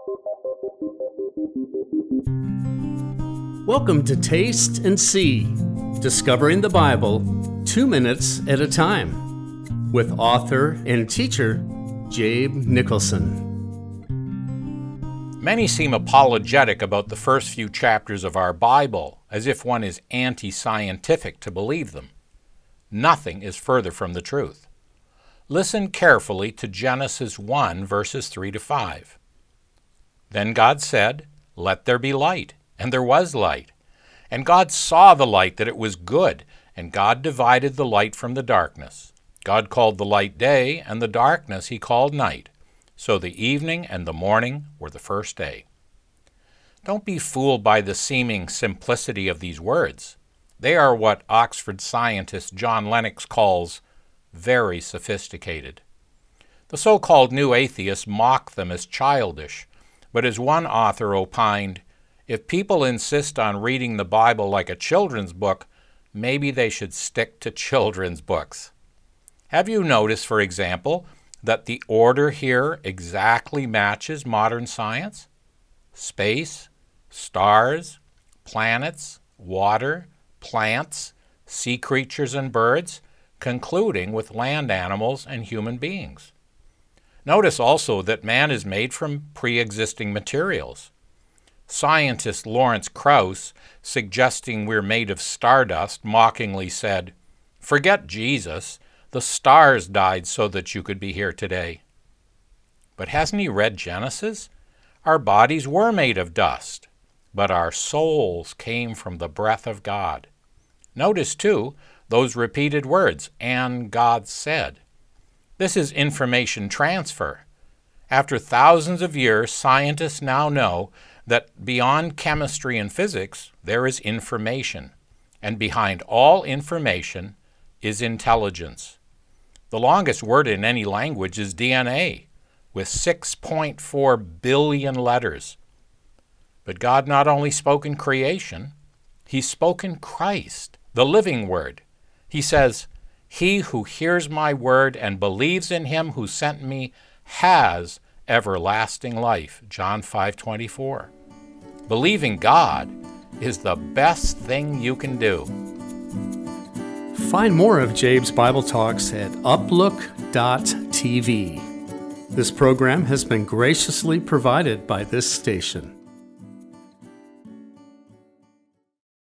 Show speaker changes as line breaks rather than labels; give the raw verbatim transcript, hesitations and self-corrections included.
Welcome to Taste and See, Discovering the Bible, two minutes at a time, with author and teacher Jabe Nicholson.
Many seem apologetic about the first few chapters of our Bible, as if one is anti-scientific to believe them. Nothing is further from the truth. Listen carefully to Genesis one, verses three to five. Then God said, "Let there be light," and there was light. And God saw the light, that it was good, and God divided the light from the darkness. God called the light day, and the darkness he called night. So the evening and the morning were the first day. Don't be fooled by the seeming simplicity of these words. They are what Oxford scientist John Lennox calls very sophisticated. The so-called new atheists mock them as childish, but as one author opined, if people insist on reading the Bible like a children's book, maybe they should stick to children's books. Have you noticed, for example, that the order here exactly matches modern science? Space, stars, planets, water, plants, sea creatures and birds, concluding with land animals and human beings. Notice also that man is made from pre-existing materials. Scientist Lawrence Krauss, suggesting we're made of stardust, mockingly said, "Forget Jesus, the stars died so that you could be here today." But hasn't he read Genesis? Our bodies were made of dust, but our souls came from the breath of God. Notice, too, those repeated words, "and God said." This is information transfer. After thousands of years, scientists now know that beyond chemistry and physics, there is information, and behind all information is intelligence. The longest word in any language is D N A, with six point four billion letters. But God not only spoke in creation, he spoke in Christ, the living word. He says, "He who hears my word and believes in him who sent me has everlasting life," John five twenty-four. Believing God is the best thing you can do.
Find more of Jabe's Bible Talks at uplook dot t v. This program has been graciously provided by this station.